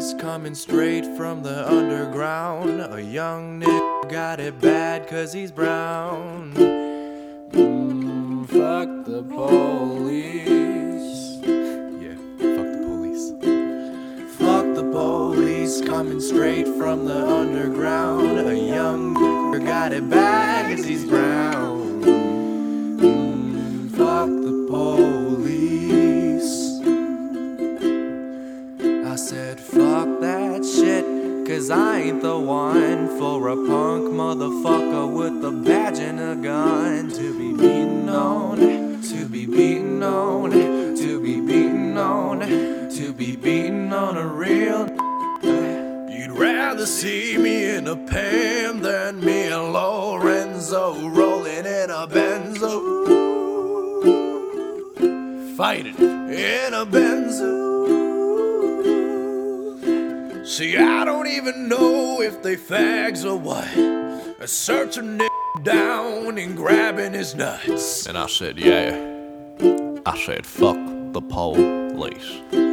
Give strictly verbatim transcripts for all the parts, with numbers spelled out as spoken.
police coming straight from the underground. A young nigga got it bad cause he's brown. Mm, fuck the police. Yeah, fuck the police. Fuck the police coming straight from the underground. A young nigga got it bad cause he's brown. Mm, fuck the police. I said fuck that shit, cause I ain't the one for a punk motherfucker with a badge and a gun to be beaten on, to be beaten on, to be beaten on, to be beaten on a real. You'd rather see me in a pen than me and Lorenzo rolling in a Benzo, fighting in a Benzo. See, I don't even know if they fags or what. I search a nigga down and grabbing his nuts. And I said, yeah. I said, fuck the police.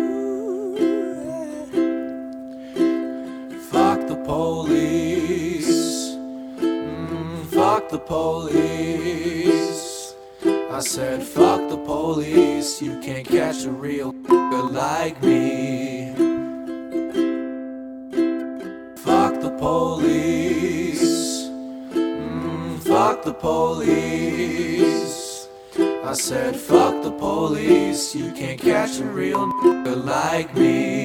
Fuck the police. Mm, fuck the police. I said, fuck the police. You can't catch a real nigga like me. Fuck the police. Mm, fuck the police. I said fuck the police. You can't catch a real nigga like me.